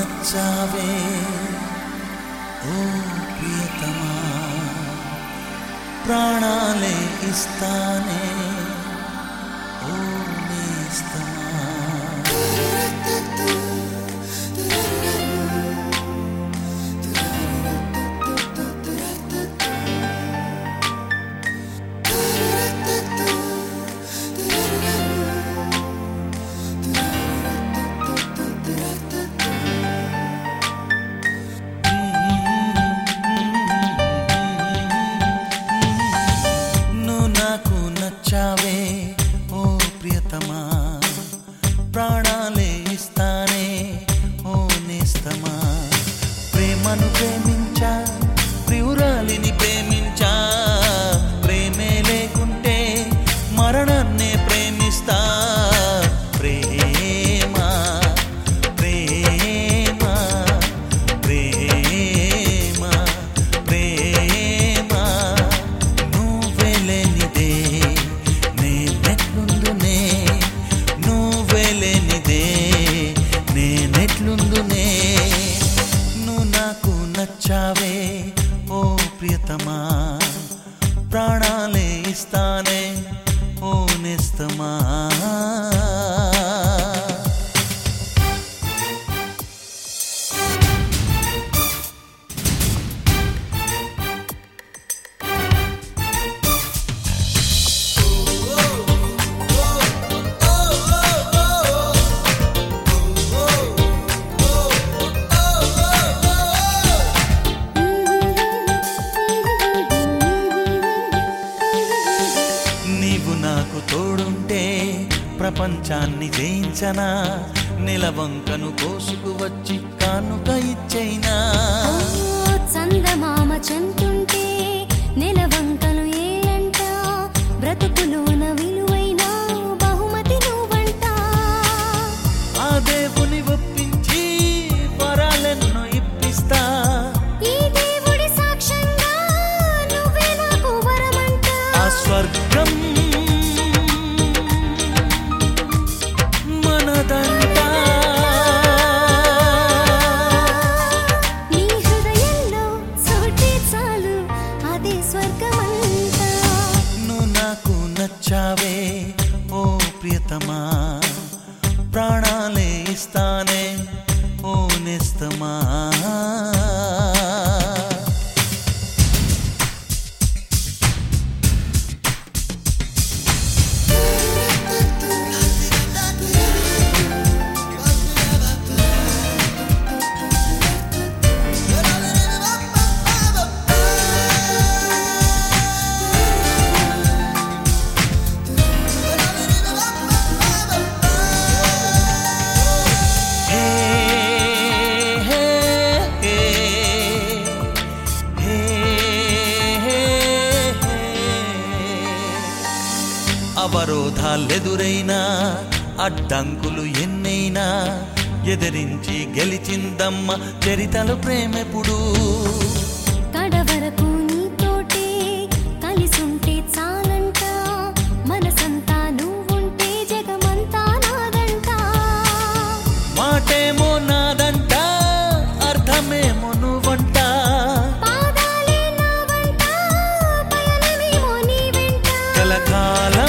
నచ్చావే ఓ ప్రియతమా ప్రాణాలే ఇస్తానే ఓ నేస్తమా నచ్చావే ఓ ప్రియతమా ప్రాణాలే ఇస్తానే ఓ నేస్తమా ప్రేమను ప్రేమించా ప్రియురాలిని ప్రేమించా ప్రేమే లేకుంటే మరణాన్నే ప్రేమిస్తా ప్రేమ ప్రేమ ప్రేమ ప్రేమ నువ్వే లేనిదే నేనెట్లుందునే నువ్వు నాకు నచ్చావే ఓ ప్రియతమా ప్రాణాలే ఇస్తానే ఓ నేస్తమా నాకు తోడుంటే ప్రపంచాన్ని జయించనా నిలవంకను కోసుకు వచ్చి కానుక ఇచ్చైనా చందమామ చెంతుంటే నిలవంకలు ఏలంట బ్రతుకులోన విలువైన బహుమతి నువ్వంట ఆ దేవుని ఒప్పించి వరాలెన్నో ఇప్పిస్తా ఈ దేవుడి సాక్ష్యంగా నువ్వే నాకు వరమంట ఆ స్వర్గం నీ హృదయంలో చోటే చాలు అదే స్వర్గమంతా నువ్వు నాకు నచ్చావే ఓ ప్రియతమా ప్రాణాలే ఇస్తానే ఓ నేస్తమా అవరోధాలెదురైనా అడ్డంకులు ఎన్నైనా ఎదిరించి గెలిచిందమ్మ చరితలు ప్రేమెప్పుడు కడవరకు నీతోటే కలిసుంటే చాలంట మనసంతా నువ్వుంటే జగమంతా నాదంట మాటేమో నాదంట అర్థమేమో నువ్వంట పాదాలే నావంట పయనమేమో నీ వెంట కలకాలం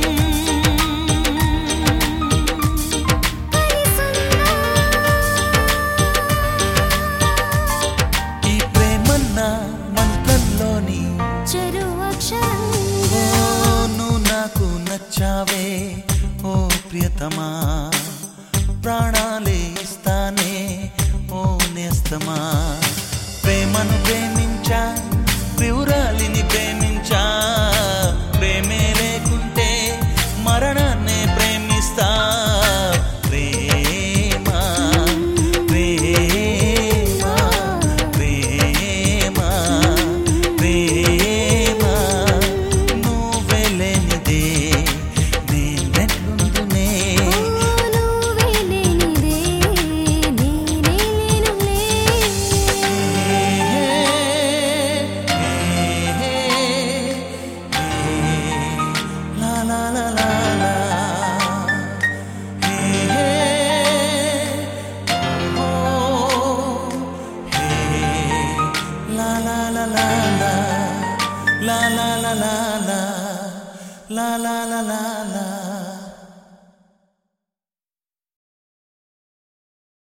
మంత్రంలోని చెరు అక్షరం నువ్వు నాకు నచ్చావే ఓ ప్రియతమా ప్రాణాలే ఇస్తానే ఓ నేస్తమా ప్రేమను ప్రేమించా ప్రియురాలిని ప్రేమించా ప్రేమే లేకుంటే మరణాన్నే ప్రేమిస్తా ప్రేమ ప్రేమ ప్రేమ ప్రేమ నువ్వే లేనిదే నేనెట్లుందునే నువ్వే లేనిదే నేనే లేనులే లా లా లా లా లా